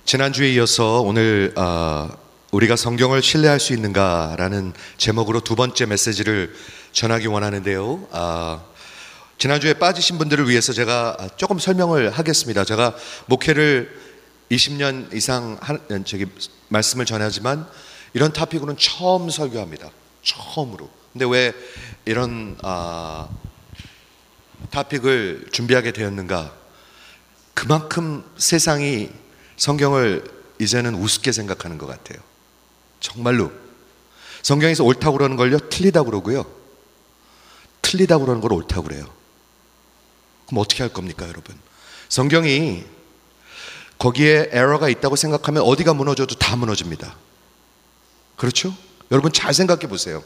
지난주에 이어서 오늘 우리가 성경을 신뢰할 수 있는가라는 제목으로 두 번째 메시지를 전하기 원하는데요. 지난주에 빠지신 분들을 위해서 제가 조금 설명을 하겠습니다. 제가 목회를 20년 이상 말씀을 전하지만 이런 토픽으로는 처음 설교합니다. 처음으로. 근데 왜 이런 토픽을 준비하게 되었는가? 그만큼 세상이 성경을 이제는 우습게 생각하는 것 같아요. 정말로. 성경에서 옳다고 그러는 걸요, 틀리다고 그러고요. 틀리다고 그러는 걸 옳다고 그래요. 그럼 어떻게 할 겁니까, 여러분? 성경이 거기에 에러가 있다고 생각하면 어디가 무너져도 다 무너집니다. 그렇죠? 여러분 잘 생각해 보세요.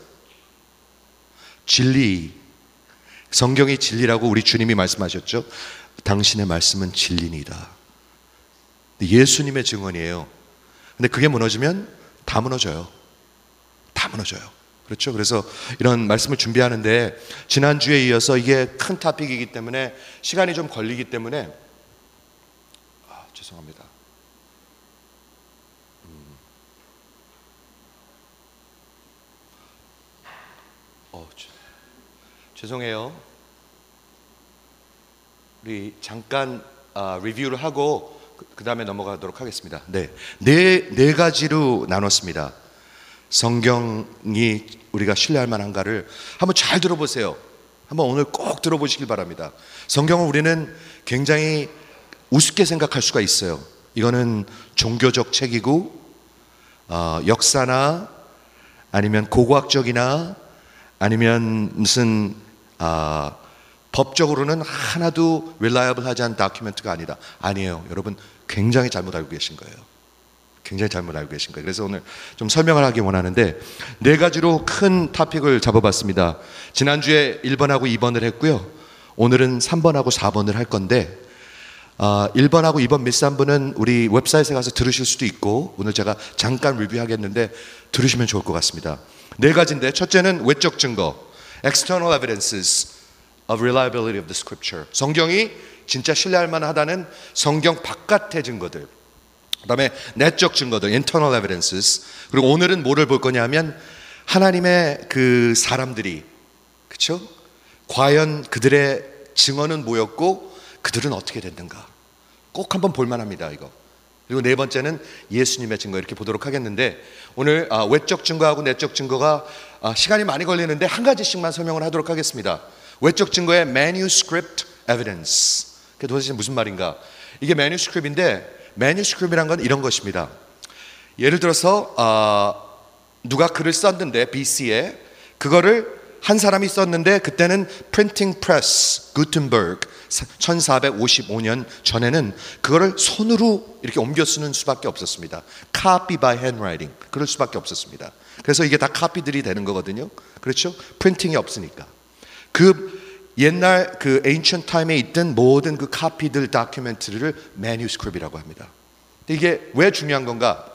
진리, 성경이 진리라고 우리 주님이 말씀하셨죠. 당신의 말씀은 진리니이다. 예수님의 증언이에요. 근데 그게 무너지면 다 무너져요. 다 무너져요. 그렇죠? 그래서 이런 말씀을 준비하는데 지난주에 이어서 이게 큰 토픽이기 때문에 시간이 좀 걸리기 때문에 죄송합니다. 죄송해요. 우리 잠깐 리뷰를 하고 그 다음에 넘어가도록 하겠습니다. 네 가지로 나눴습니다. 성경이 우리가 신뢰할 만한가를 한번 잘 들어보세요. 한번 오늘 꼭 들어보시길 바랍니다. 성경을 우리는 굉장히 우습게 생각할 수가 있어요. 이거는 종교적 책이고 역사나 아니면 고고학적이나 아니면 무슨 법적으로는 하나도 reliable 하지 않은 다큐멘트가 아니다. 아니에요. 여러분 굉장히 잘못 알고 계신 거예요. 굉장히 잘못 알고 계신 거예요. 그래서 오늘 좀 설명을 하기 원하는데 네 가지로 큰 토픽을 잡아봤습니다. 지난주에 1번하고 2번을 했고요. 오늘은 3번하고 4번을 할 건데 1번하고 2번 미스한 분은 우리 웹사이트에 가서 들으실 수도 있고 오늘 제가 잠깐 리뷰하겠는데 들으시면 좋을 것 같습니다. 네 가지인데 첫째는 외적 증거, external evidences of reliability of the scripture. 성경이 진짜 신뢰할 만하다는 성경 바깥의 증거들. 그다음에 내적 증거들, internal evidences. 그리고 오늘은 뭐를 볼 거냐면 하나님의 그 사람들이, 그렇죠? 과연 그들의 증언은 뭐였고 그들은 어떻게 됐는가? 꼭 한번 볼 만합니다, 이거. 그리고 네 번째는 예수님의 증거 이렇게 보도록 하겠는데 오늘 외적 증거하고 내적 증거가 시간이 많이 걸리는데 한 가지씩만 설명을 하도록 하겠습니다. 외적 증거의 manuscript evidence. 그게 도대체 무슨 말인가? 이게 manuscript인데 manuscript이란 건 이런 것입니다. 예를 들어서 누가 글을 썼는데 BC에 그거를 한 사람이 썼는데 그때는 printing press, Gutenberg 1455년 전에는 그거를 손으로 이렇게 옮겨 쓰는 수밖에 없었습니다. Copy by handwriting 그럴 수밖에 없었습니다. 그래서 이게 다 카피들이 되는 거거든요. 그렇죠? 프린팅이 없으니까. 그 옛날 그 ancient time에 있던 모든 그 카피들 다큐멘터리를 manuscript이라고 합니다. 이게 왜 중요한 건가?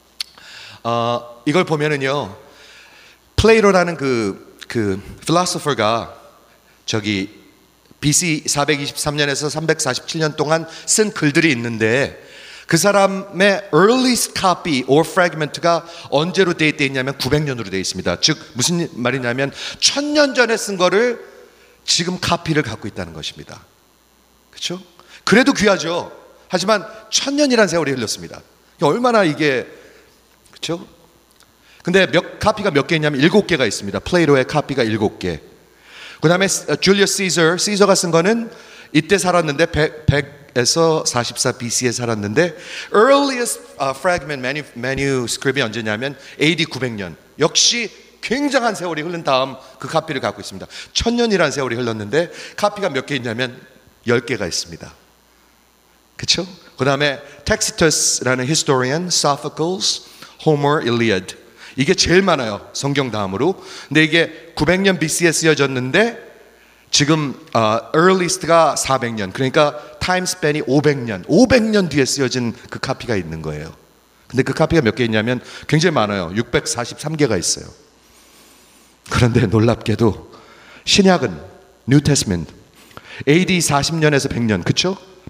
이걸 보면은요, 플레이로라는 그 philosopher가 저기 BC 423년에서 347년 동안 쓴 글들이 있는데 그 사람의 earliest copy or fragment가 언제로 되어 있냐면 900년으로 되어 있습니다. 즉 무슨 말이냐면 1000년 전에 쓴 거를 지금 카피를 갖고 있다는 것입니다. 그렇죠? 그래도 귀하죠. 하지만 1000년이라는 세월이 흘렀습니다. 얼마나 이게 그렇죠? 근데 카피가 몇 개 있냐면 7개가 있습니다. 플레이로의 카피가 7개. 그 다음에 줄리어스 시저가 쓴 거는 이때 살았는데 100에서 44 BC에 살았는데 earliest fragment manuscript이 언제냐면 AD 900년. 역시 굉장한 세월이 흐른 다음 그 카피를 갖고 있습니다. 1000년이라는 세월이 흘렀는데 카피가 몇 개 있냐면 10개가 있습니다. 그렇죠? 그 다음에 Tacitus라는 historian, Sophocles, Homer, Iliad 이게 제일 많아요. 성경 다음으로. 근데 이게 900년 BC에 쓰여졌는데 지금 earliest가 400년. 그러니까 타임 스팬이 500년 뒤에 쓰여진 그 카피가 있는 거예요. 근데 그 카피가 몇 개 있냐면 굉장히 많아요. 643개가 있어요. 그런데 놀랍게도 신약은 New Testament AD 40년에서 100년, 그렇죠?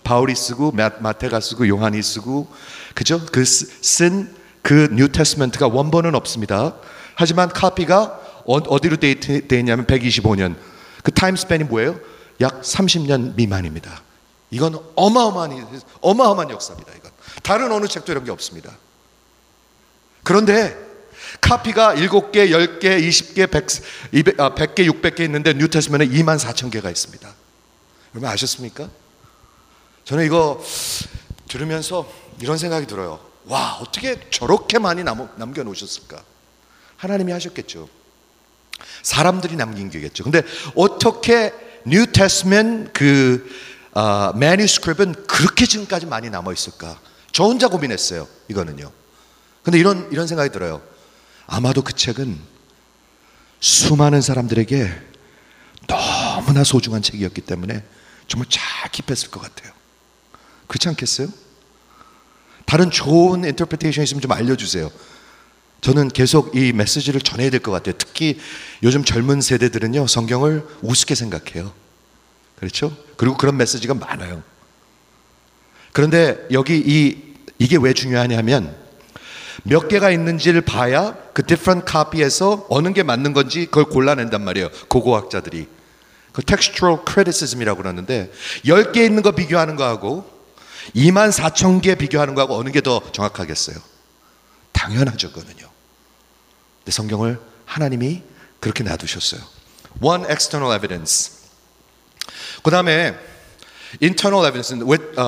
바울이 쓰고 마태가 쓰고 요한이 쓰고, 그죠? 쓴 그 뉴 테스트먼트가 원본은 없습니다. 하지만 카피가 어디로 되어 있냐면 125년. 그 타임 스팬이 뭐예요? 약 30년 미만입니다. 이건 어마어마한 역사입니다. 이건 다른 어느 책도 이런 게 없습니다. 그런데 카피가 7개, 10개, 20개, 100개, 600개 있는데 뉴 테스트먼트에 24,000개가 있습니다. 여러분 아셨습니까? 저는 이거 들으면서 이런 생각이 들어요. 와, 어떻게 저렇게 많이 남겨놓으셨을까? 하나님이 하셨겠죠. 사람들이 남긴 게겠죠. 근데 어떻게 뉴 테스트먼트 매뉴스크립트는 그렇게 지금까지 많이 남아 있을까? 저 혼자 고민했어요. 이거는요. 근데 이런 생각이 들어요. 아마도 그 책은 수많은 사람들에게 너무나 소중한 책이었기 때문에 정말 잘 기뻤을 것 같아요. 그렇지 않겠어요? 다른 좋은 인터프리테이션이 있으면 좀 알려주세요. 저는 계속 이 메시지를 전해야 될 것 같아요. 특히 요즘 젊은 세대들은요, 성경을 우습게 생각해요. 그렇죠? 그리고 그런 메시지가 많아요. 그런데 여기 이게 왜 중요하냐면 몇 개가 있는지를 봐야 그 different copy에서 어느 게 맞는 건지 그걸 골라낸단 말이에요. 고고학자들이. 그 textual criticism이라고 그러는데 10개 있는 거 비교하는 거하고 24,000개 비교하는 거하고 어느 게 더 정확하겠어요? 당연하죠, 그거는요. 근데 성경을 하나님이 그렇게 놔두셨어요. One external evidence. 그 다음에 internal evidence는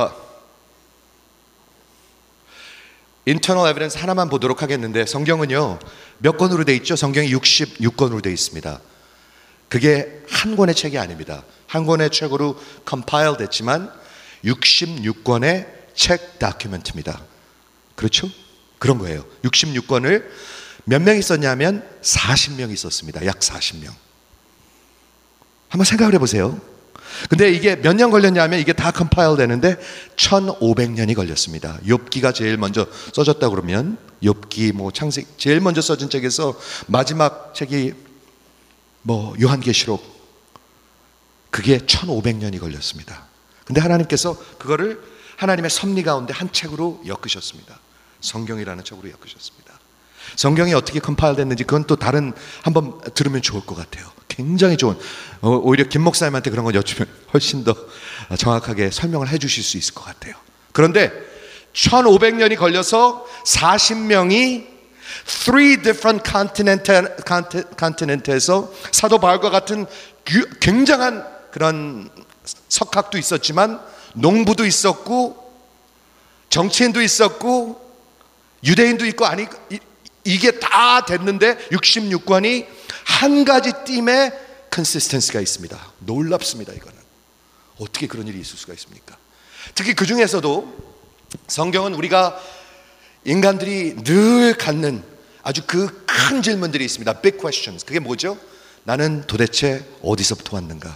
internal evidence 하나만 보도록 하겠는데 성경은요 몇 권으로 돼 있죠? 성경이 66권으로 돼 있습니다. 그게 한 권의 책이 아닙니다. 한 권의 책으로 compile 됐지만 66권의 책 다큐멘트입니다. 그렇죠? 그런 거예요. 66권을 몇 명이 썼냐면 40명이 썼습니다. 약 40명. 한번 생각을 해보세요. 근데 이게 몇 년 걸렸냐면 이게 다 컴파일 되는데 1500년이 걸렸습니다. 욥기가 제일 먼저 써졌다 그러면 욥기 뭐 창세기 제일 먼저 써진 책에서 마지막 책이 뭐 요한계시록 그게 1500년이 걸렸습니다. 근데 하나님께서 그거를 하나님의 섭리 가운데 한 책으로 엮으셨습니다. 성경이라는 책으로 엮으셨습니다. 성경이 어떻게 컴파일 됐는지 그건 또 다른 한번 들으면 좋을 것 같아요. 굉장히 좋은 오히려 김 목사님한테 그런 거 여쭈면 훨씬 더 정확하게 설명을 해 주실 수 있을 것 같아요. 그런데 1500년이 걸려서 40명이 three different continent에서 사도 바울과 같은 굉장한 그런 석학도 있었지만 농부도 있었고 정치인도 있었고 유대인도 있고 아니 이게 다 됐는데 66권이 한 가지 팀의 컨시스턴스가 있습니다. 놀랍습니다. 이거는 어떻게 그런 일이 있을 수가 있습니까? 특히 그 중에서도 성경은 우리가 인간들이 늘 갖는 아주 그 큰 질문들이 있습니다. Big questions. 그게 뭐죠? 나는 도대체 어디서부터 왔는가?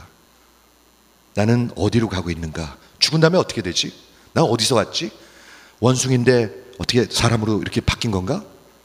나는 어디로 가고 있는가? 죽은 다음에 어떻게 되지? 나 어디서 왔지? 원숭인데 어떻게 사람으로 이렇게 바뀐 건가?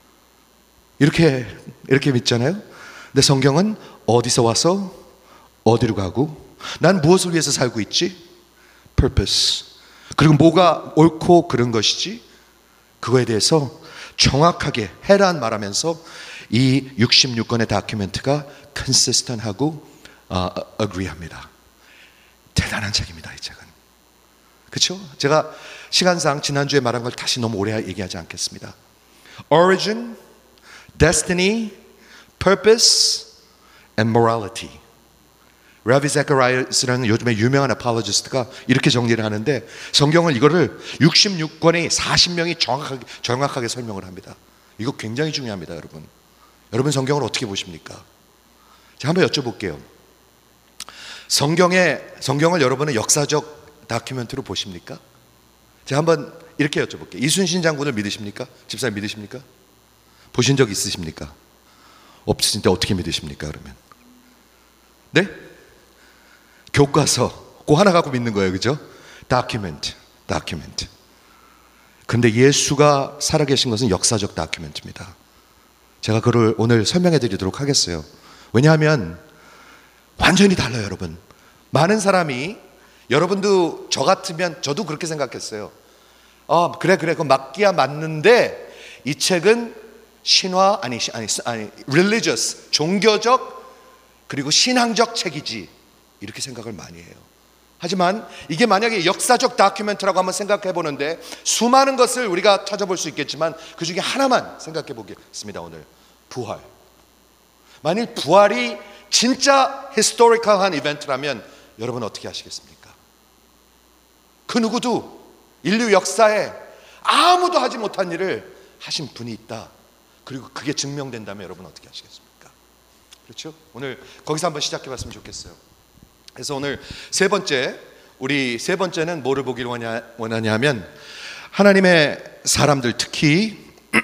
이렇게 믿잖아요. 근데 성경은 어디서 와서 어디로 가고 난 무엇을 위해서 살고 있지? Purpose. 그리고 뭐가 옳고 그런 것이지? 그거에 대해서 정확하게 해란 말하면서 이 66권의 다큐멘트가 consistent하고 agree합니다. 대단한 책입니다. 이 책은. 그렇죠? 제가 시간상 지난주에 말한 걸 다시 너무 오래 얘기하지 않겠습니다. Origin, Destiny, Purpose, and Morality. 라비 제카리아스라는 요즘에 유명한 아폴로지스트가 이렇게 정리를 하는데 성경을 이거를 66권의 40명이 정확하게 설명을 합니다. 이거 굉장히 중요합니다, 여러분. 여러분 성경을 어떻게 보십니까? 제가 한번 여쭤볼게요. 성경을 여러분은 역사적 다큐멘터리로 보십니까? 제가 한번 이렇게 여쭤볼게요. 이순신 장군을 믿으십니까? 집사님 믿으십니까? 보신 적 있으십니까? 없으신데 어떻게 믿으십니까? 그러면 네? 교과서 그 하나 갖고 믿는 거예요, 그죠? 다큐멘트. 그런데 예수가 살아계신 것은 역사적 다큐멘트입니다. 제가 그걸 오늘 설명해 드리도록 하겠어요. 왜냐하면 완전히 달라요, 여러분. 많은 사람이 여러분도 저 같으면 저도 그렇게 생각했어요. 그래 그거 맞기야 맞는데 이 책은 신화 아니 religious 종교적 그리고 신앙적 책이지 이렇게 생각을 많이 해요. 하지만 이게 만약에 역사적 다큐멘터라고 한번 생각해 보는데 수많은 것을 우리가 찾아볼 수 있겠지만 그 중에 하나만 생각해 보겠습니다. 오늘 부활. 만일 부활이 진짜 히스토리컬한 이벤트라면 여러분 어떻게 하시겠습니까? 그 누구도 인류 역사에 아무도 하지 못한 일을 하신 분이 있다. 그리고 그게 증명된다면 여러분 어떻게 하시겠습니까? 그렇죠? 오늘 거기서 한번 시작해 봤으면 좋겠어요. 그래서 오늘 우리 세 번째는 뭐를 보기를 원하냐면 하나님의 사람들 특히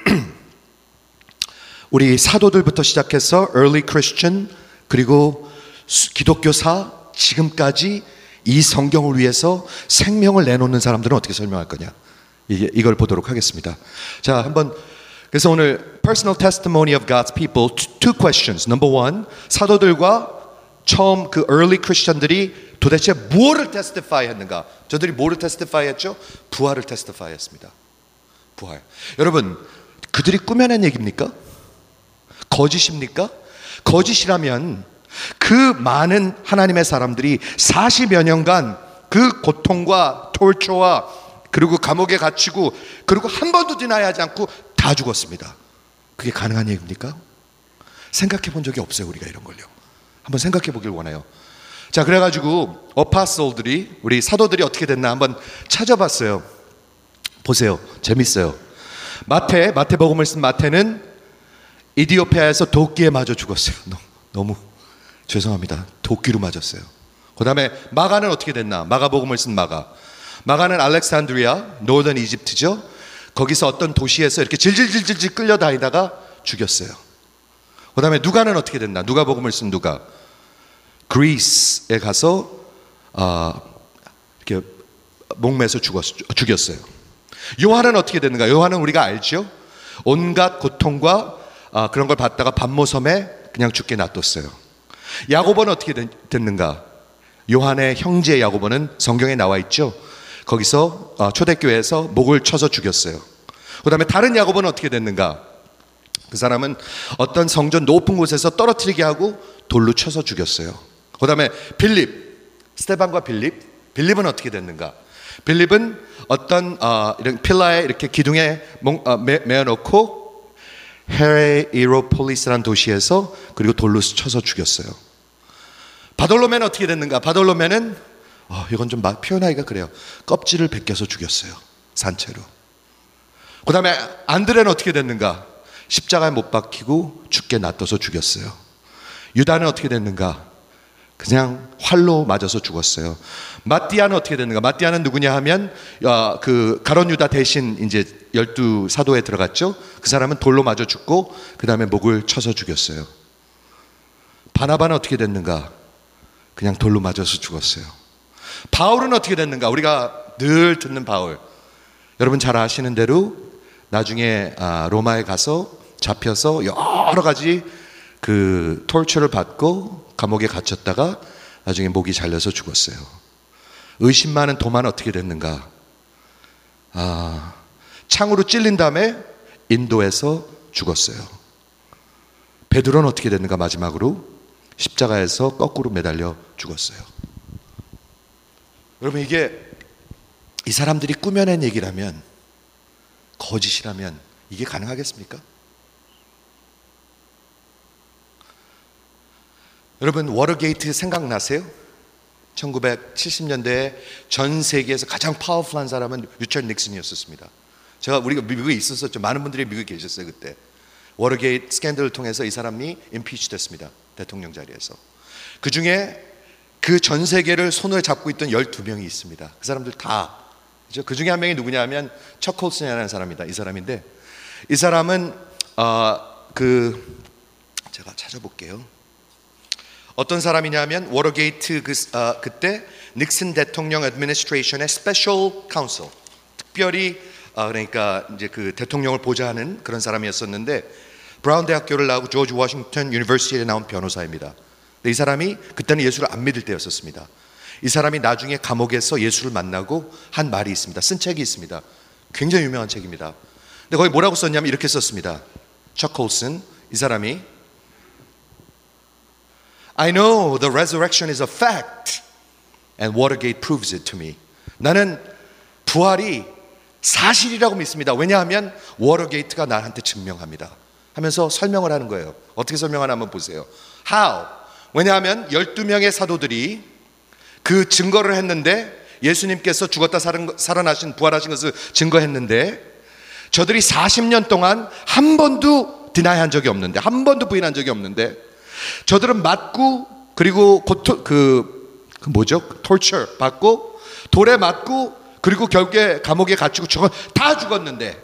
우리 사도들부터 시작해서 early Christian 그리고 기독교사 지금까지 이 성경을 위해서 생명을 내놓는 사람들은 어떻게 설명할 거냐 이걸 보도록 하겠습니다. 자, 한번 그래서 오늘 personal testimony of God's people two questions. Number one, 사도들과 처음 그 early Christian들이 도대체 무엇을 testify 했는가? 저들이 뭐를 testify 했죠? 부활을 testify 했습니다. 부활. 여러분, 그들이 꾸며낸 얘기입니까? 거짓입니까? 거짓이라면 그 많은 하나님의 사람들이 40여 년간 그 고통과 torture와 그리고 감옥에 갇히고 그리고 한 번도 디나이하지 않고 다 죽었습니다. 그게 가능한 얘기입니까? 생각해 본 적이 없어요. 우리가 이런 걸요. 한번 생각해 보길 원해요. 자, 그래가지고 어파솔들이 우리 사도들이 어떻게 됐나 한번 찾아봤어요. 보세요. 재밌어요. 마태복음을 쓴 마태는 이디오피아에서 도끼에 맞아 죽었어요. 너무 죄송합니다. 도끼로 맞았어요. 그 다음에 마가는 어떻게 됐나? 마가복음을 쓴 마가는 알렉산드리아, 노던 이집트죠. 거기서 어떤 도시에서 이렇게 질질질질 끌려다니다가 죽였어요. 그 다음에 누가는 어떻게 됐나? 누가복음을 쓴 누가 그리스에 가서 이렇게 목매서 죽였어요. 요한은 어떻게 됐는가? 요한은 우리가 알죠. 온갖 고통과 그런 걸 받다가 반모섬에 그냥 죽게 놔뒀어요. 야고보는 어떻게 됐는가? 요한의 형제 야고보는 성경에 나와 있죠. 거기서 초대교회에서 목을 쳐서 죽였어요. 그 다음에 다른 야고보는 어떻게 됐는가? 그 사람은 어떤 성전 높은 곳에서 떨어뜨리게 하고 돌로 쳐서 죽였어요. 그 다음에 스테반과 빌립은 어떻게 됐는가? 빌립은 어떤 이런 필라에 이렇게 기둥에 메어놓고 헤레이로폴리스라는 도시에서 그리고 돌로 쳐서 죽였어요. 바돌로메는 어떻게 됐는가? 바돌로메는 이건 좀 표현하기가 그래요. 껍질을 벗겨서 죽였어요. 산채로. 그 다음에 안드레는 어떻게 됐는가? 십자가에 못 박히고 죽게 놔둬서 죽였어요. 유다는 어떻게 됐는가? 그냥 활로 맞아서 죽었어요. 마띠아는 어떻게 됐는가? 마띠아는 누구냐 하면 그 가룟 유다 대신 이제 12 사도에 들어갔죠. 그 사람은 돌로 맞아 죽고 그 다음에 목을 쳐서 죽였어요. 바나바는 어떻게 됐는가? 그냥 돌로 맞아서 죽었어요. 바울은 어떻게 됐는가? 우리가 늘 듣는 바울. 여러분 잘 아시는 대로 나중에 로마에 가서 잡혀서 여러 가지 그 톨처를 받고 감옥에 갇혔다가 나중에 목이 잘려서 죽었어요. 의심 많은 도마는 어떻게 됐는가? 창으로 찔린 다음에 인도에서 죽었어요. 베드로는 어떻게 됐는가? 마지막으로 십자가에서 거꾸로 매달려 죽었어요. 여러분 이게 이 사람들이 꾸며낸 얘기라면 거짓이라면 이게 가능하겠습니까? 여러분 워터게이트 생각나세요? 1970년대에 전 세계에서 가장 파워풀한 사람은 리처드 닉슨이었습니다. 우리가 미국에 있었었죠. 많은 분들이 미국에 계셨어요 그때. 워터게이트 스캔들을 통해서 이 사람이 임피치 됐습니다. 대통령 자리에서. 그 중에 그 전 세계를 손을 잡고 있던 12명이 있습니다. 그 사람들 다. 그 중에 한 명이 누구냐 하면 척 콜슨이라는 사람입니다. 이 사람인데 이 사람은 제가 찾아볼게요. 어떤 사람이냐면 워터게이트 그때 닉슨 대통령 애드미니스트레이션의 스페셜 카운슬 특별히 그러니까 이제 그 대통령을 보좌하는 그런 사람이었었는데 브라운 대학교를 나오고 조지 워싱턴 유니버시티에 나온 변호사입니다. 근데 이 사람이 그때는 예수를 안 믿을 때였었습니다. 이 사람이 나중에 감옥에서 예수를 만나고 한 말이 있습니다. 쓴 책이 있습니다. 굉장히 유명한 책입니다. 근데 거기 뭐라고 썼냐면 이렇게 썼습니다. 척 콜슨, 이 사람이 I know the resurrection is a fact and Watergate proves it to me. 나는 부활이 사실이라고 믿습니다. 왜냐하면 워터게이트가 나한테 증명합니다. 하면서 설명을 하는 거예요. 어떻게 설명하나 한번 보세요. How? 왜냐하면 12명의 사도들이 그 증거를 했는데 예수님께서 죽었다 살아나신 부활하신 것을 증거했는데 저들이 40년 동안 한 번도 디나이한 적이 없는데 한 번도 부인한 적이 없는데 저들은 맞고 그리고 torture 받고 돌에 맞고 그리고 결국에 감옥에 갇히고 다 죽었는데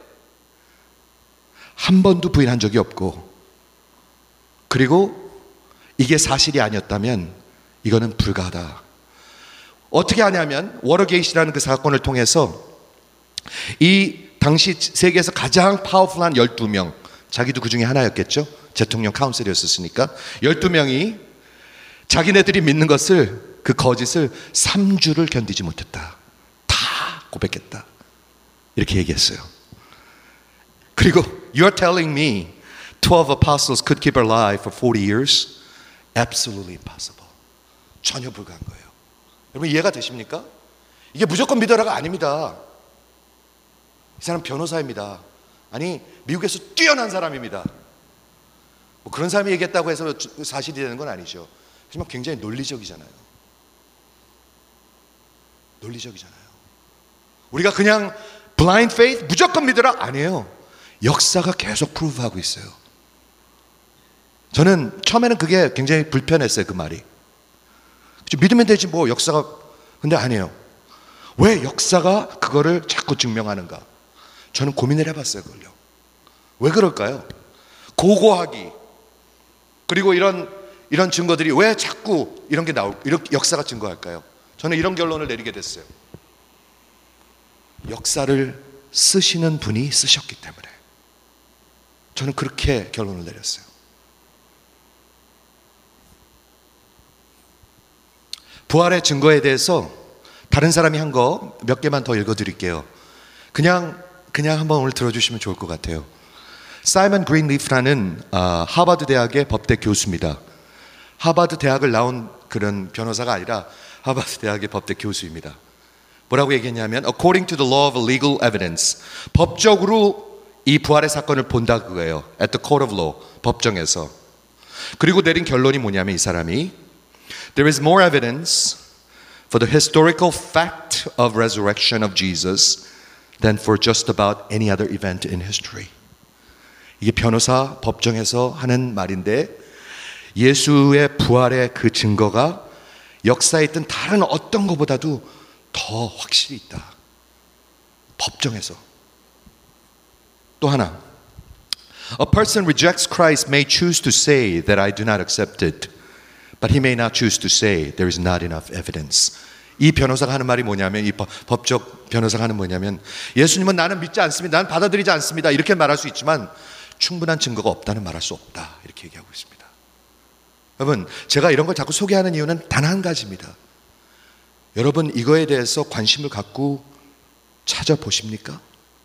한 번도 부인한 적이 없고 그리고 이게 사실이 아니었다면 이거는 불가하다. 어떻게 하냐면 워터게이트라는 그 사건을 통해서 이 당시 세계에서 가장 파워풀한 12명, 자기도 그 중에 하나였겠죠. 대통령 카운슬이었으니까 12명이 자기네들이 믿는 것을 그 거짓을 3주를 견디지 못했다. 다 고백했다. 이렇게 얘기했어요. 그리고 You're telling me 12 apostles could keep her alive for 40 years? Absolutely impossible. 전혀 불가한 거예요. 여러분 이해가 되십니까? 이게 무조건 믿어라가 아닙니다. 이 사람 변호사입니다. 아니 미국에서 뛰어난 사람입니다. 뭐 그런 사람이 얘기했다고 해서 사실이 되는 건 아니죠. 하지만 굉장히 논리적이잖아요. 논리적이잖아요. 우리가 그냥 blind faith 무조건 믿어라 아니에요. 역사가 계속 프루브하고 있어요. 저는 처음에는 그게 굉장히 불편했어요. 그 말이. 믿으면 되지 뭐 역사가. 근데 아니에요. 왜 역사가 그거를 자꾸 증명하는가? 저는 고민을 해봤어요. 그걸요. 왜 그럴까요? 고고하기 그리고 이런 증거들이 왜 자꾸 이런 게 이렇게 역사가 증거할까요? 저는 이런 결론을 내리게 됐어요. 역사를 쓰시는 분이 쓰셨기 때문에. 저는 그렇게 결론을 내렸어요. 부활의 증거에 대해서 다른 사람이 한 거 몇 개만 더 읽어드릴게요. 그냥 한번 오늘 들어주시면 좋을 것 같아요. 사이먼 그린리프라는 하버드 대학의 법대 교수입니다. 하버드 대학을 나온 그런 변호사가 아니라 하버드 대학의 법대 교수입니다. 뭐라고 얘기했냐면 According to the law of legal evidence, 법적으로 이 부활의 사건을 본다 그거예요. At the court of law, 법정에서. 그리고 내린 결론이 뭐냐면 이 사람이 There is more evidence for the historical fact of resurrection of Jesus than for just about any other event in history. 이게 변호사 법정에서 하는 말인데 예수의 부활의 그 증거가 역사에 있던 다른 어떤 것보다도 더 확실히 있다. 법정에서. 또 하나. A person rejects Christ may choose to say that I do not accept it, but he may not choose to say there is not enough evidence. 이 변호사가 하는 말이 뭐냐면 이 법적 변호사가 하는 뭐냐면 예수님은 나는 믿지 않습니다. 나는 받아들이지 않습니다. 이렇게 말할 수 있지만 충분한 증거가 없다는 말할 수 없다. 이렇게 얘기하고 있습니다. 여러분 제가 이런 걸 자꾸 소개하는 이유는 단 한 가지입니다. 여러분 이거에 대해서 관심을 갖고 찾아보십니까?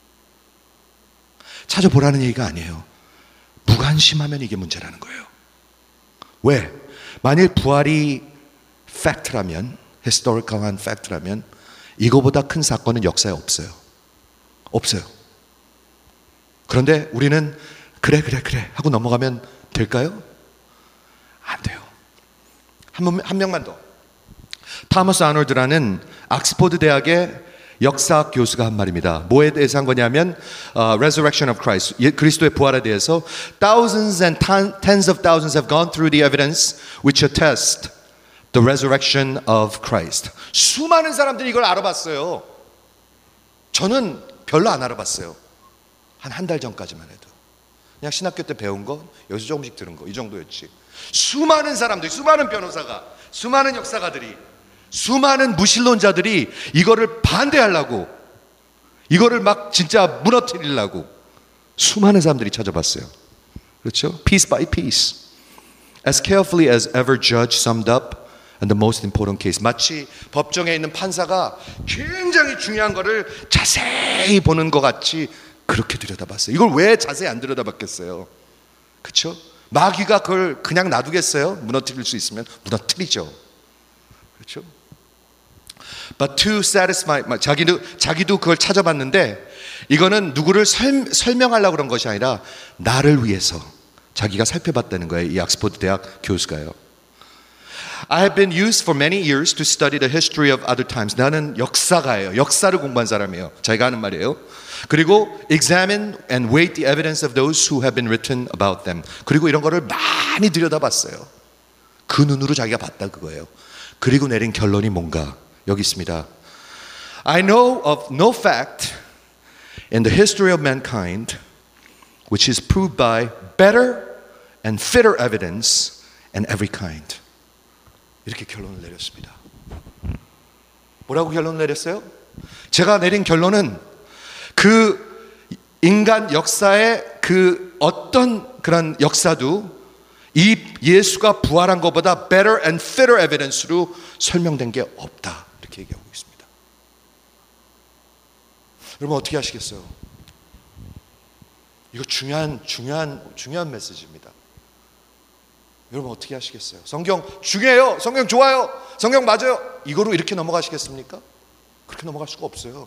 찾아보라는 얘기가 아니에요. 무관심하면 이게 문제라는 거예요. 왜? 만일 부활이 팩트라면 historical한 팩트라면 이거보다 큰 사건은 역사에 없어요. 없어요. 그런데 우리는 그래 하고 넘어가면 될까요? 안 돼요. 한 명만 더. 타머스 아놀드라는 옥스퍼드 대학의 역사학 교수가 한 말입니다. 뭐에 대해서 한 거냐면 Resurrection of Christ, 그리스도의 부활에 대해서 Thousands and tens of thousands have gone through the evidence which attest the resurrection of Christ. 수많은 사람들이 이걸 알아봤어요. 저는 별로 안 알아봤어요. 한 달 전까지만 해도. 그냥 신학교 때 배운 거, 여기서 조금씩 들은 거, 이 정도였지. 수많은 사람들이, 수많은 변호사가, 수많은 역사가들이, 수많은 무신론자들이 이거를 반대하려고, 이거를 막 진짜 무너뜨리려고 수많은 사람들이 찾아봤어요. 그렇죠? Piece by piece. As carefully as ever judge summed up and the most important case. 마치 법정에 있는 판사가 굉장히 중요한 거를 자세히 보는 것 같이 그렇게 들여다봤어요. 이걸 왜 자세히 안 들여다봤겠어요? 그렇죠? 마귀가 그걸 그냥 놔두겠어요? 무너뜨릴 수 있으면 무너뜨리죠. 그렇죠? But to satisfy, 자기도 그걸 찾아봤는데 이거는 누구를 설명하려고 그런 것이 아니라 나를 위해서 자기가 살펴봤다는 거예요. 이 옥스퍼드 대학 교수가요. I have been used for many years to study the history of other times. 나는 역사가예요. 역사를 공부한 사람이에요. 자기가 하는 말이에요. 그리고 examine and weight the evidence of those who have been written about them. 그리고 이런 거를 많이 들여다봤어요. 그 눈으로 자기가 봤다 그거예요. 그리고 내린 결론이 뭔가 여기 있습니다. I know of no fact in the history of mankind which is proved by better and fitter evidence in every kind. 이렇게 결론을 내렸습니다. 뭐라고 결론을 내렸어요? 제가 내린 결론은 그 인간 역사의 그 어떤 그런 역사도 이 예수가 부활한 것보다 better and fitter evidence로 설명된 게 없다. 이렇게 얘기하고 있습니다. 여러분 어떻게 하시겠어요? 이거 중요한 메시지입니다. 여러분 어떻게 하시겠어요? 성경 중요해요. 성경 좋아요. 성경 맞아요. 이거로 이렇게 넘어가시겠습니까? 그렇게 넘어갈 수가 없어요.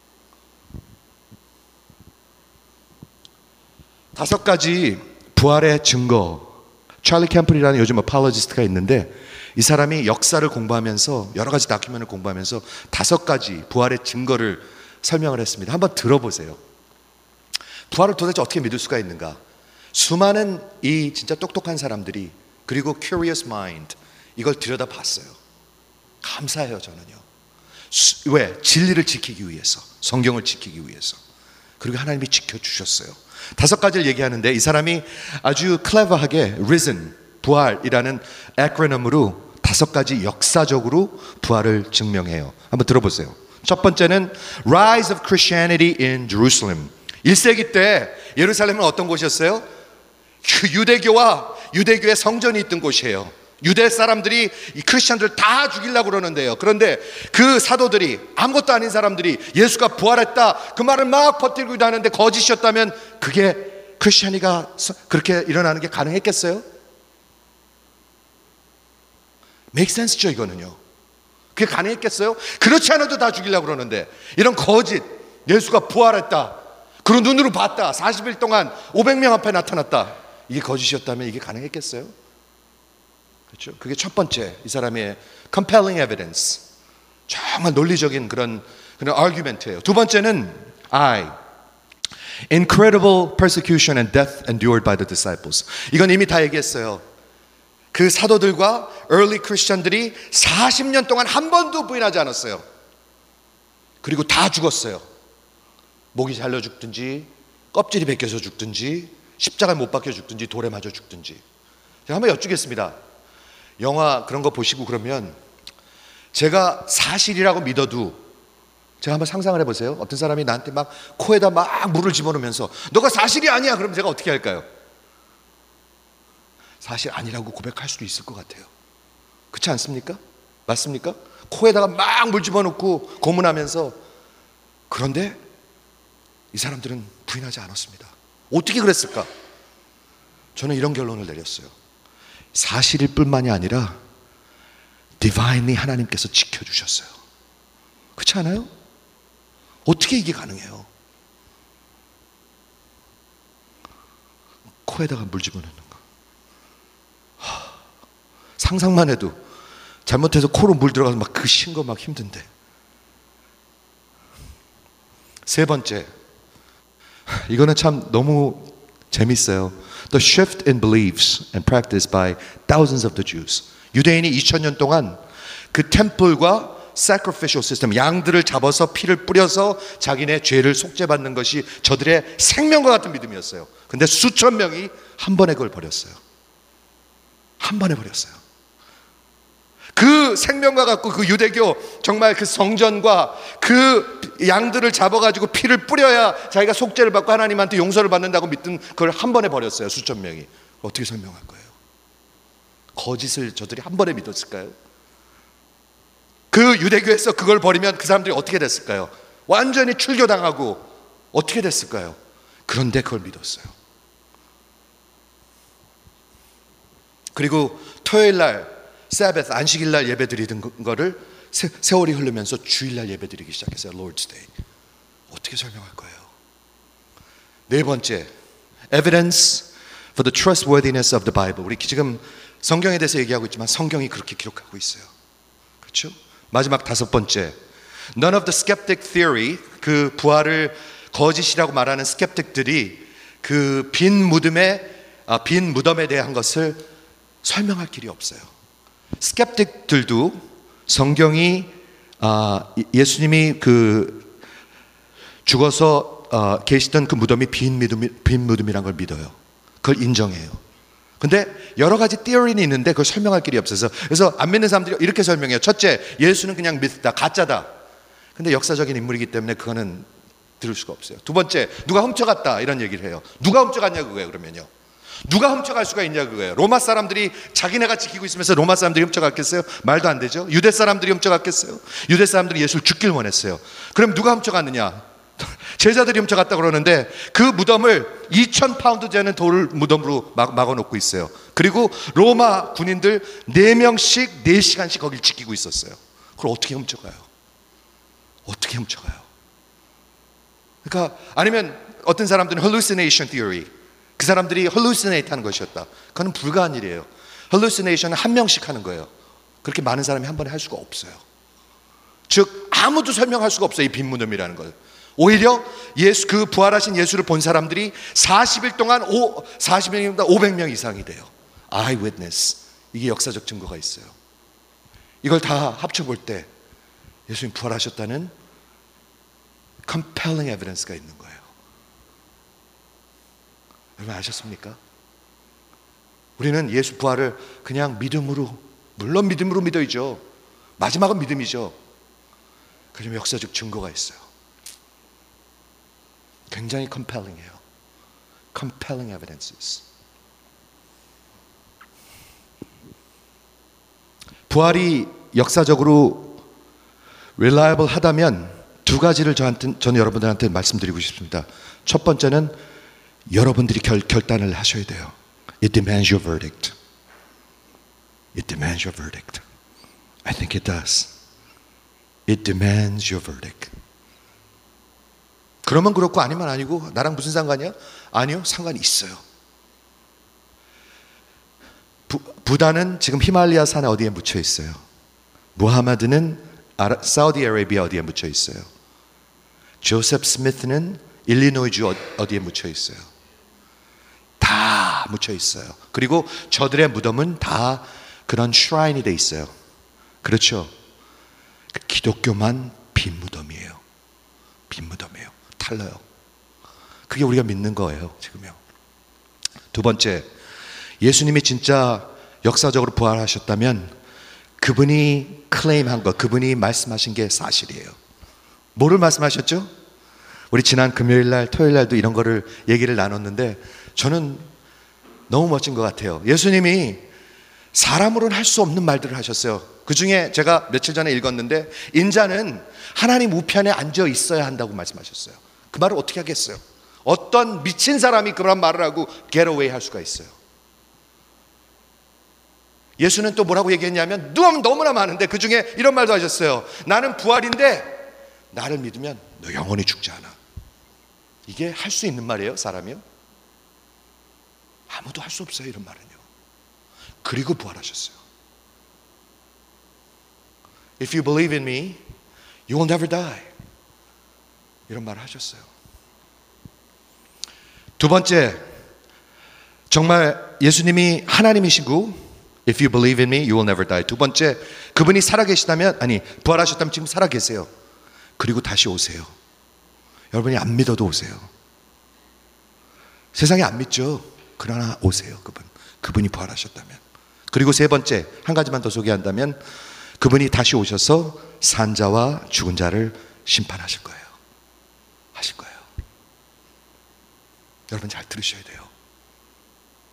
5가지 부활의 증거. 찰리 캠플이라는 요즘 어팔로지스트가 있는데 이 사람이 역사를 공부하면서 여러 가지 다큐멘을 공부하면서 5가지 부활의 증거를 설명을 했습니다. 한번 들어보세요. 부활을 도대체 어떻게 믿을 수가 있는가? 수많은 이 진짜 똑똑한 사람들이 그리고 curious mind 이걸 들여다봤어요. 감사해요 저는요. 왜? 진리를 지키기 위해서, 성경을 지키기 위해서. 그리고 하나님이 지켜주셨어요. 5가지를 얘기하는데 이 사람이 아주 클레버하게 risen, 부활이라는 acronym으로 5가지 역사적으로 부활을 증명해요. 한번 들어보세요. 첫 번째는 Rise of Christianity in Jerusalem. 1세기 때 예루살렘은 어떤 곳이었어요? 유대교의 성전이 있던 곳이에요. 유대 사람들이 이 크리스천들 다 죽이려고 그러는데요. 그런데 그 사도들이 아무것도 아닌 사람들이 예수가 부활했다 그 말을 막 퍼뜨리고 다니는데 거짓이었다면 그게 크리스천이가 그렇게 일어나는 게 가능했겠어요? make sense죠 이거는요. 그게 가능했겠어요? 그렇지 않아도 다 죽이려고 그러는데 이런 거짓, 예수가 부활했다 그런 눈으로 봤다 40일 동안 500명 앞에 나타났다 이게 거짓이었다면 이게 가능했겠어요? 그렇죠? 그게 첫 번째 이 사람의 compelling evidence 정말 논리적인 그런 argument예요. 두 번째는 incredible persecution and death endured by the disciples. 이건 이미 다 얘기했어요. 그 사도들과 early Christian들이 40년 동안 한 번도 부인하지 않았어요. 그리고 다 죽었어요. 목이 잘려 죽든지 껍질이 벗겨져 죽든지 십자가에 못 박혀 죽든지 돌에 맞아 죽든지. 제가 한번 여쭙겠습니다. 영화 그런 거 보시고 그러면 제가 사실이라고 믿어도 제가 한번 상상을 해보세요. 어떤 사람이 나한테 막 코에다 막 물을 집어넣으면서 너가 사실이 아니야 그럼 제가 어떻게 할까요? 사실 아니라고 고백할 수도 있을 것 같아요. 그렇지 않습니까? 맞습니까? 코에다가 막 물 집어넣고 고문하면서. 그런데 이 사람들은 부인하지 않았습니다. 어떻게 그랬을까? 저는 이런 결론을 내렸어요. 사실일 뿐만이 아니라 divinely 하나님께서 지켜주셨어요. 그렇지 않아요? 어떻게 이게 가능해요? 코에다가 물 집어넣는 거. 상상만 해도 잘못해서 코로 물 들어가서 막 그 신 거 막 힘든데. 세 번째, 이거는 참 너무 재밌어요. The shift in beliefs and practice by thousands of the Jews. 유대인이 2000년 동안 그 템플과 sacrificial system, 양들을 잡아서 피를 뿌려서 자기네 죄를 속죄받는 것이 저들의 생명과 같은 믿음이었어요. 근데 수천 명이 한 번에 그걸 버렸어요. 한 번에 버렸어요. 그 생명과 같고 그 유대교 정말 그 성전과 그 양들을 잡아가지고 피를 뿌려야 자기가 속죄를 받고 하나님한테 용서를 받는다고 믿던 그걸 한 번에 버렸어요. 수천 명이. 어떻게 설명할 거예요? 거짓을 저들이 한 번에 믿었을까요? 그 유대교에서 그걸 버리면 그 사람들이 어떻게 됐을까요? 완전히 출교당하고 어떻게 됐을까요? 그런데 그걸 믿었어요. 그리고 토요일날 사바스 안식일날 예배 드리던 거를 세월이 흐르면서 주일날 예배 드리기 시작했어요. Lord's Day. 어떻게 설명할 거예요? 네 번째, evidence for the trustworthiness of the Bible. 우리 지금 성경에 대해서 얘기하고 있지만 성경이 그렇게 기록하고 있어요. 그렇죠? 마지막 다섯 번째, none of the skeptic theory, 그 부활을 거짓이라고 말하는 스캡틱들이 그 빈 무덤에 대한 것을 설명할 길이 없어요. 스캡틱들도 성경이 예수님이 그 죽어서 계시던 그 무덤이 빈 무덤이란 걸 믿어요. 그걸 인정해요. 근데 여러 가지 티어리는 있는데 그걸 설명할 길이 없어서, 그래서 안 믿는 사람들이 이렇게 설명해요. 첫째, 예수는 그냥 미스다, 가짜다. 근데 역사적인 인물이기 때문에 그거는 들을 수가 없어요. 두 번째, 누가 훔쳐갔다 이런 얘기를 해요. 누가 훔쳐갔냐 그거예요. 그러면요, 누가 훔쳐갈 수가 있냐 그거예요. 로마 사람들이 자기네가 지키고 있으면서 로마 사람들이 훔쳐갔겠어요? 말도 안 되죠. 유대 사람들이 훔쳐갔겠어요? 유대 사람들이 예수를 죽길 원했어요. 그럼 누가 훔쳐갔느냐? 제자들이 훔쳐갔다 그러는데 그 무덤을 2,000파운드 되는 돌 무덤으로 막아놓고 있어요. 그리고 로마 군인들 4명씩 4시간씩 거길 지키고 있었어요. 그걸 어떻게 훔쳐가요? 어떻게 훔쳐가요? 그러니까 아니면 어떤 사람들은 hallucination theory, 그 사람들이 hallucinate 하는 것이었다. 그건 불가한 일이에요. hallucination은 한 명씩 하는 거예요. 그렇게 많은 사람이 한 번에 할 수가 없어요. 즉 아무도 설명할 수가 없어요. 이 빈 무덤이라는 걸. 오히려 그 부활하신 예수를 본 사람들이 40일 동안 40명보다 500명 이상이 돼요. eyewitness. 이게 역사적 증거가 있어요. 이걸 다 합쳐볼 때 예수님 부활하셨다는 compelling evidence가 있는 거예요. 여러분 아셨습니까? 우리는 예수 부활을 그냥 믿음으로, 물론 믿음으로 믿어야죠. 마지막은 믿음이죠. 그러면 역사적 증거가 있어요. 굉장히 compelling해요. compelling evidences. 부활이 역사적으로 reliable 하다면 두 가지를 저는 여러분들한테 말씀드리고 싶습니다. 첫 번째는 여러분들이 결단을 하셔야 돼요. It demands your verdict. It demands your verdict. I think it does. It demands your verdict. 그러면 그렇고 아니면 아니고 나랑 무슨 상관이야? 아니요, 상관이 있어요. 부다는 지금 히말라야 산 어디에 묻혀 있어요. 무하마드는 사우디아라비아 어디에 묻혀 있어요. 조셉 스미스는 일리노이주 어디에 묻혀 있어요. 다 묻혀 있어요. 그리고 저들의 무덤은 다 그런 슈라인이 돼 있어요. 그렇죠? 기독교만 빈 무덤이에요. 빈 무덤이에요. 달라요. 그게 우리가 믿는 거예요, 지금요. 두 번째, 예수님이 진짜 역사적으로 부활하셨다면 그분이 클레임한 것, 그분이 말씀하신 게 사실이에요. 뭐를 말씀하셨죠? 우리 지난 금요일날, 토요일날도 이런 거를 얘기를 나눴는데 저는 너무 멋진 것 같아요. 예수님이 사람으로는 할 수 없는 말들을 하셨어요. 그 중에 제가 며칠 전에 읽었는데 인자는 하나님 우편에 앉아 있어야 한다고 말씀하셨어요. 그 말을 어떻게 하겠어요? 어떤 미친 사람이 그런 말을 하고 get away 할 수가 있어요. 예수는 또 뭐라고 얘기했냐면 너무나 많은데 그 중에 이런 말도 하셨어요. 나는 부활인데 나를 믿으면 너 영원히 죽지 않아. 이게 할 수 있는 말이에요, 사람이요? 아무도 할 수 없어요, 이런 말은요. 그리고 부활하셨어요. If you believe in me, you will never die. 이런 말을 하셨어요. 두 번째, 정말 예수님이 하나님이시고 If you believe in me, you will never die. 두 번째, 그분이 살아계시다면, 부활하셨다면 지금 살아계세요. 그리고 다시 오세요. 여러분이 안 믿어도 오세요. 세상이 안 믿죠. 그러나 오세요. 그분이 부활하셨다면. 그리고 세 번째, 한 가지만 더 소개한다면 그분이 다시 오셔서 산자와 죽은 자를 심판하실 거예요. 하실 거예요. 여러분 잘 들으셔야 돼요.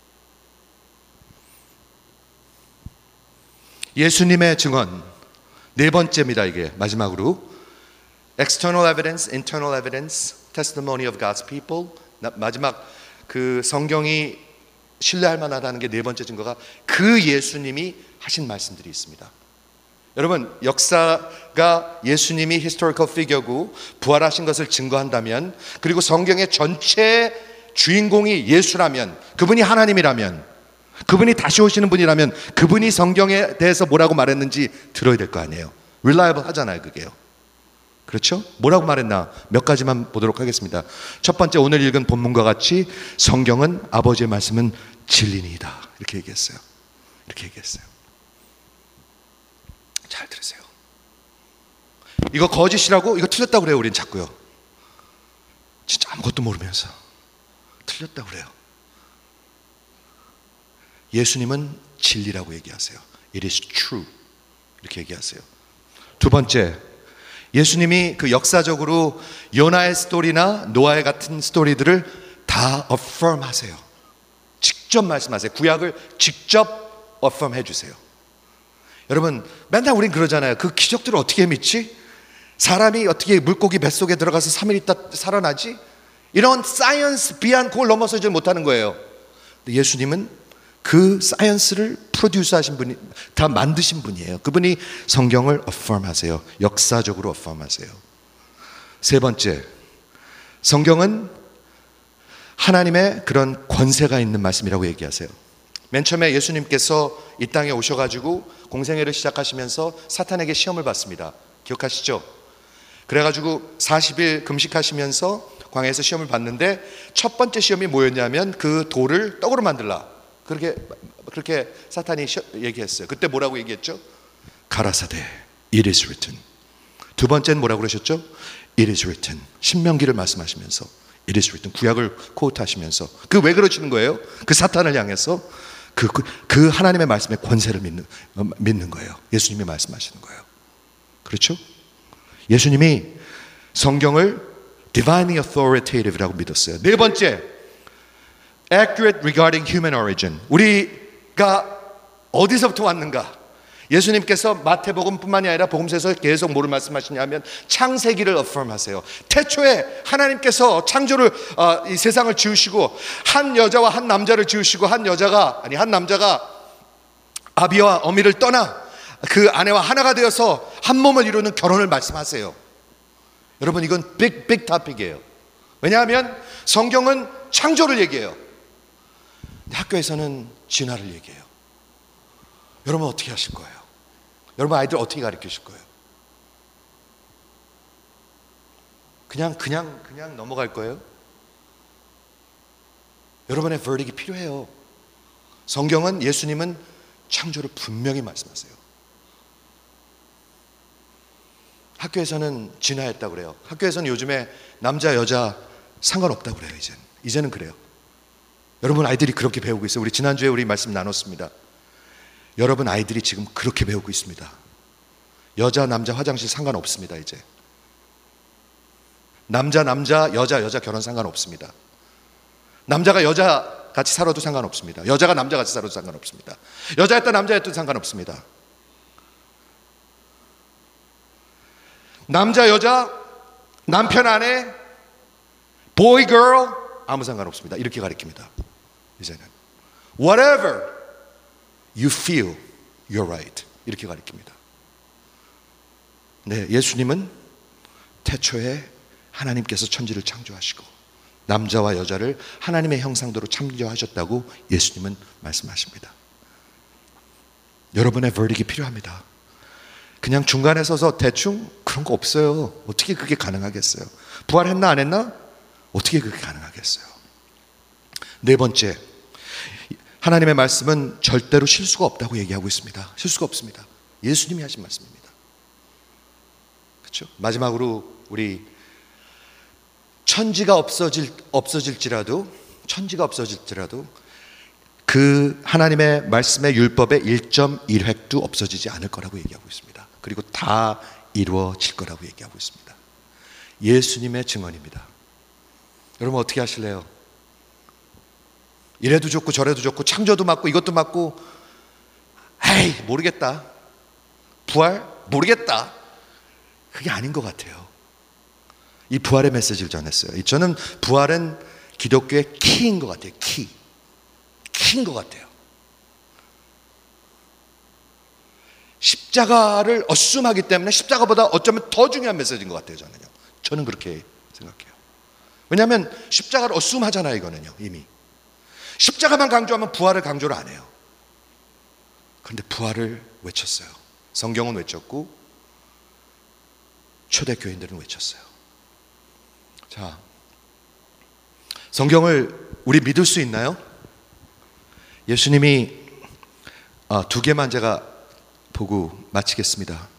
예수님의 증언, 네 번째입니다. 이게 마지막으로 external evidence, internal evidence, testimony of God's people. 마지막 그 성경이 신뢰할 만하다는 게 네 번째 증거가 그 예수님이 하신 말씀들이 있습니다. 여러분, 역사가 예수님이 historical figure고 부활하신 것을 증거한다면, 그리고 성경의 전체 주인공이 예수라면, 그분이 하나님이라면, 그분이 다시 오시는 분이라면, 그분이 성경에 대해서 뭐라고 말했는지 들어야 될 거 아니에요. reliable 하잖아요, 그게요. 그렇죠? 뭐라고 말했나? 몇 가지만 보도록 하겠습니다. 첫 번째, 오늘 읽은 본문과 같이 성경은 아버지의 말씀은 진리니이다. 이렇게 얘기했어요. 이렇게 얘기했어요. 잘 들으세요. 이거 거짓이라고? 이거 틀렸다고 그래요, 우린 자꾸요. 진짜 아무것도 모르면서 틀렸다고 그래요. 예수님은 진리라고 얘기하세요. It is true. 이렇게 얘기하세요. 두 번째, 예수님이 그 역사적으로 요나의 스토리나 노아의 같은 스토리들을 다 affirm 하세요. 직접 말씀하세요. 구약을 직접 affirm 해주세요. 여러분, 맨날 우린 그러잖아요. 그 기적들을 어떻게 믿지? 사람이 어떻게 물고기 뱃속에 들어가서 3일 있다 살아나지? 이런 사이언스 비한 그걸 넘어서지 못하는 거예요. 예수님은 그 사이언스를 프로듀스 하신 분이, 다 만드신 분이에요. 그분이 성경을 affirm 하세요. 역사적으로 affirm 하세요. 세 번째, 성경은 하나님의 그런 권세가 있는 말씀이라고 얘기하세요. 맨 처음에 예수님께서 이 땅에 오셔가지고 공생애를 시작하시면서 사탄에게 시험을 받습니다. 기억하시죠? 그래가지고 40일 금식하시면서 광야에서 시험을 받는데 첫 번째 시험이 뭐였냐면 그 돌을 떡으로 만들라. 그렇게 사탄이 얘기했어요. 그때 뭐라고 얘기했죠? 가라사대 It is written. 두 번째는 뭐라고 그러셨죠? It is written. 신명기를 말씀하시면서 It is written. 구약을 코트하시면서 그 왜 그러시는 거예요? 그 사탄을 향해서 그 하나님의 말씀의 권세를 믿는 거예요. 예수님이 말씀하시는 거예요. 그렇죠? 예수님이 성경을 divinely authoritative라고 믿었어요. 네 번째, accurate regarding human origin. 우리가 어디서부터 왔는가? 예수님께서 마태복음뿐만이 아니라 복음서에서 계속 뭐를 말씀하시냐면 창세기를 affirm 하세요. 태초에 하나님께서 창조를 이 세상을 지으시고 한 여자와 한 남자를 지으시고 한 남자가 아비와 어미를 떠나 그 아내와 하나가 되어서 한 몸을 이루는 결혼을 말씀하세요. 여러분, 이건 빅 토픽이에요. 왜냐하면 성경은 창조를 얘기해요. 학교에서는 진화를 얘기해요. 여러분 어떻게 하실 거예요? 여러분 아이들 어떻게 가르치실 거예요? 그냥 넘어갈 거예요? 여러분의 vertic이 필요해요. 성경은, 예수님은 창조를 분명히 말씀하세요. 학교에서는 진화했다고 그래요. 학교에서는 요즘에 남자 여자 상관없다고 그래요. 이제는 그래요. 여러분 아이들이 그렇게 배우고 있어요. 우리 지난주에 우리 말씀 나눴습니다. 여러분 아이들이 지금 그렇게 배우고 있습니다. 여자 남자 화장실 상관없습니다. 이제 남자 여자 결혼 상관없습니다. 남자가 여자 같이 살아도 상관없습니다. 여자가 남자 같이 살아도 상관없습니다. 여자였다 남자였다 상관없습니다. 남자 여자 남편 아내 boy girl 아무 상관없습니다. 이렇게 가르칩니다. 이제는 whatever you feel you're right 이렇게 가르칩니다. 네, 예수님은 태초에 하나님께서 천지를 창조하시고 남자와 여자를 하나님의 형상대로 창조하셨다고 예수님은 말씀하십니다. 여러분의 vertic이 필요합니다. 그냥 중간에 서서 대충 그런 거 없어요. 어떻게 그게 가능하겠어요? 부활했나 안 했나? 어떻게 그게 가능하겠어요? 네 번째, 하나님의 말씀은 절대로 실수가 없다고 얘기하고 있습니다. 실수가 없습니다. 예수님이 하신 말씀입니다. 그렇죠? 마지막으로 우리 천지가 없어질지라도 그 하나님의 말씀의 율법의 1.1획도 없어지지 않을 거라고 얘기하고 있습니다. 그리고 다 이루어질 거라고 얘기하고 있습니다. 예수님의 증언입니다. 여러분 어떻게 하실래요? 이래도 좋고 저래도 좋고 창조도 맞고 이것도 맞고 에이 모르겠다. 부활? 모르겠다. 그게 아닌 것 같아요. 이 부활의 메시지를 전했어요. 저는 부활은 기독교의 키인 것 같아요. 키인 것 같아요. 십자가를 어쌔하기 때문에 십자가보다 어쩌면 더 중요한 메시지인 것 같아요. 저는 그렇게 생각해요. 왜냐하면 십자가를 어쌔하잖아요. 이거는요, 이미 십자가만 강조하면 부활을 강조를 안 해요. 그런데 부활을 외쳤어요. 성경은 외쳤고 초대교인들은 외쳤어요. 자, 성경을 우리 믿을 수 있나요? 예수님이 두 개만 제가 보고 마치겠습니다.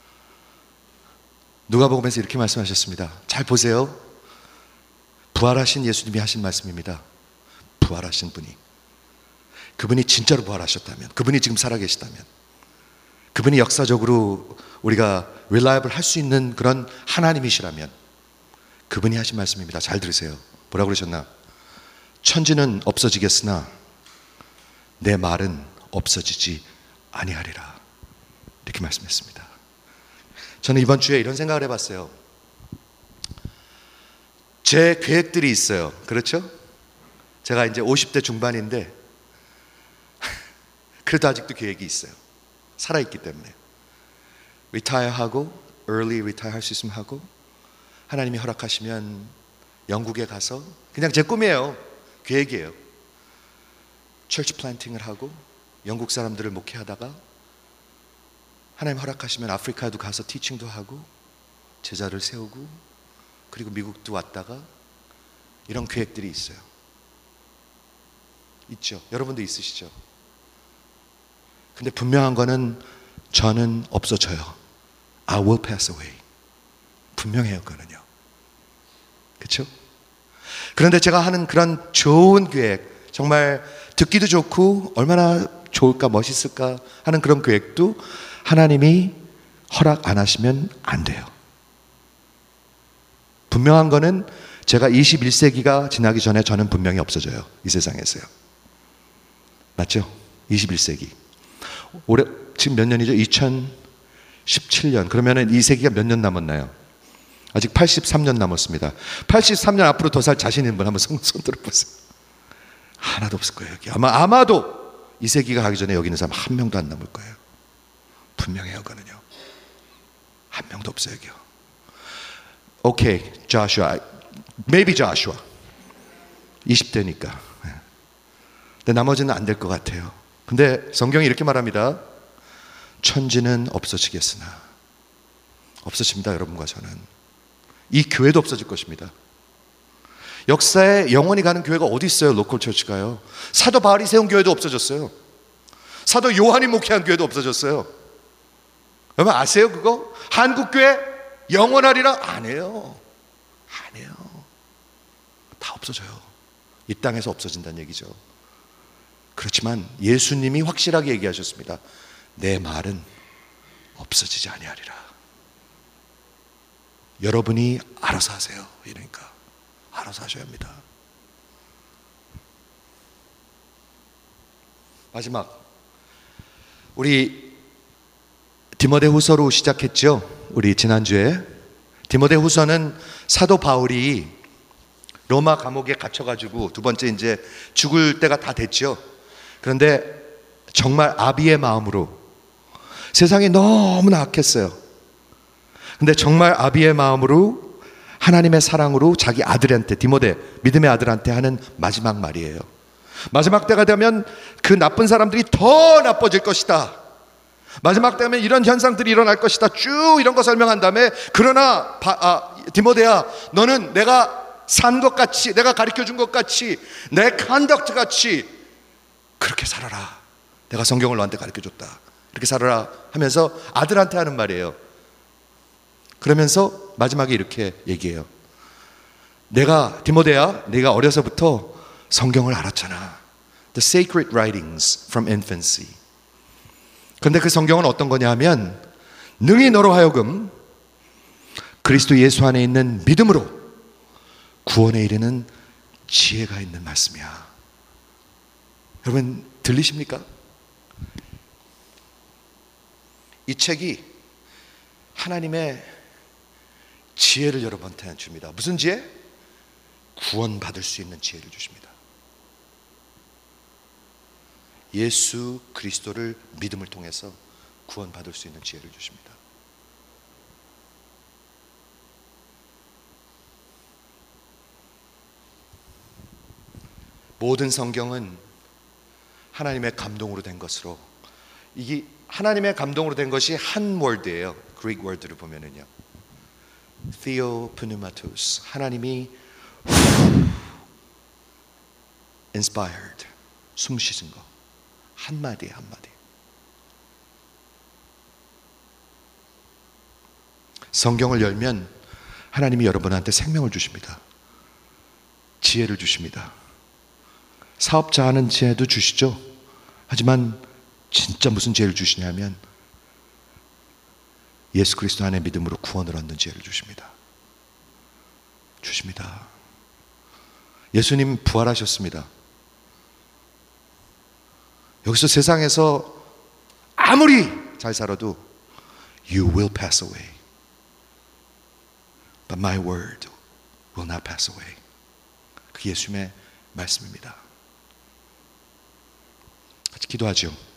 누가복음에서 이렇게 말씀하셨습니다. 잘 보세요. 부활하신 예수님이 하신 말씀입니다. 부활하신 분이, 그분이 진짜로 부활하셨다면, 그분이 지금 살아계시다면, 그분이 역사적으로 우리가 reliable 할 수 있는 그런 하나님이시라면 그분이 하신 말씀입니다. 잘 들으세요. 뭐라고 그러셨나? 천지는 없어지겠으나 내 말은 없어지지 아니하리라. 이렇게 말씀했습니다. 저는 이번 주에 이런 생각을 해봤어요. 제 계획들이 있어요. 그렇죠? 제가 이제 50대 중반인데 그래도 아직도 계획이 있어요. 살아있기 때문에 리타이어하고 early retire 할 수 있으면 하고, 하나님이 허락하시면 영국에 가서, 그냥 제 꿈이에요. 계획이에요. 철치 플랜팅을 하고 영국 사람들을 목회하다가 하나님 허락하시면 아프리카에도 가서 티칭도 하고 제자를 세우고, 그리고 미국도 왔다가, 이런 계획들이 있어요. 있죠? 여러분도 있으시죠? 근데 분명한 거는 저는 없어져요. I will pass away. 분명해요, 그거는요. 그렇죠? 그런데 제가 하는 그런 좋은 계획, 정말 듣기도 좋고 얼마나 좋을까, 멋있을까 하는 그런 계획도 하나님이 허락 안 하시면 안 돼요. 분명한 거는 제가 21세기가 지나기 전에 저는 분명히 없어져요. 이 세상에서요. 맞죠? 21세기. 올해 지금 몇 년이죠? 2017년. 그러면 이 세기가 몇 년 남았나요? 아직 83년 남았습니다. 83년 앞으로 더 살 자신 있는 분 한번 손 들어보세요. 하나도 없을 거예요, 여기. 아마도 이 세기가 가기 전에 여기 있는 사람 한 명도 안 남을 거예요. 분명해요, 그거는요. 한 명도 없어요, 여기요. 오케이, Joshua. Maybe Joshua. 20대니까. 근데 나머지는 안 될 것 같아요. 근데 성경이 이렇게 말합니다. 천지는 없어지겠으나. 없어집니다, 여러분과 저는. 이 교회도 없어질 것입니다. 역사에 영원히 가는 교회가 어디 있어요? 로컬 처치가요. 사도 바울이 세운 교회도 없어졌어요. 사도 요한이 목회한 교회도 없어졌어요. 여러분 아세요, 그거? 한국 교회 영원하리라? 안 해요. 안 해요. 다 없어져요. 이 땅에서 없어진다는 얘기죠. 그렇지만 예수님이 확실하게 얘기하셨습니다. 내 말은 없어지지 아니하리라. 여러분이 알아서 하세요. 이러니까 알아서 하셔야 합니다. 마지막, 우리 디모데후서로 시작했죠. 우리 지난주에 디모데후서는 사도 바울이 로마 감옥에 gat혀가지고 두 번째 이제 죽을 때가 다 됐죠. 그런데 정말 아비의 마음으로, 세상이 너무나 악했어요. 근데 정말 아비의 마음으로 하나님의 사랑으로 자기 아들한테, 디모데 믿음의 아들한테 하는 마지막 말이에요. 마지막 때가 되면 그 나쁜 사람들이 더 나빠질 것이다. 마지막 때가 되면 이런 현상들이 일어날 것이다. 쭉 이런 거 설명한 다음에, 그러나 디모데야, 너는 내가 산 것 같이, 내가 가르쳐 준 것 같이, 내 컨덕트 같이 그렇게 살아라. 내가 성경을 너한테 가르쳐 줬다. 이렇게 살아라 하면서 아들한테 하는 말이에요. 그러면서 마지막에 이렇게 얘기해요. 내가, 디모데야, 네가 어려서부터 성경을 알았잖아. The sacred writings from infancy. 그런데 그 성경은 어떤 거냐 하면, 능히 너로 하여금 그리스도 예수 안에 있는 믿음으로 구원에 이르는 지혜가 있는 말씀이야. 여러분 들리십니까? 이 책이 하나님의 지혜를 여러분한테 줍니다. 무슨 지혜? 구원받을 수 있는 지혜를 주십니다. 예수 그리스도를 믿음을 통해서 구원받을 수 있는 지혜를 주십니다. 모든 성경은 하나님의 감동으로 된 것으로, 이게 하나님의 감동으로 된 것이 한 월드예요. 그리스 월드를 보면은요, Theopneumatos, 하나님이 inspired, 숨 쉬신 거, 한마디에 한마디. 성경을 열면 하나님이 여러분한테 생명을 주십니다. 지혜를 주십니다. 사업자 하는 지혜도 주시죠. 하지만 진짜 무슨 지혜를 주시냐면 예수 그리스도 안에 믿음으로 구원을 얻는 지혜를 주십니다. 예수님 부활하셨습니다. 여기서 세상에서 아무리 잘 살아도 You will pass away, but my word will not pass away. 그 예수님의 말씀입니다. 같이 기도하죠.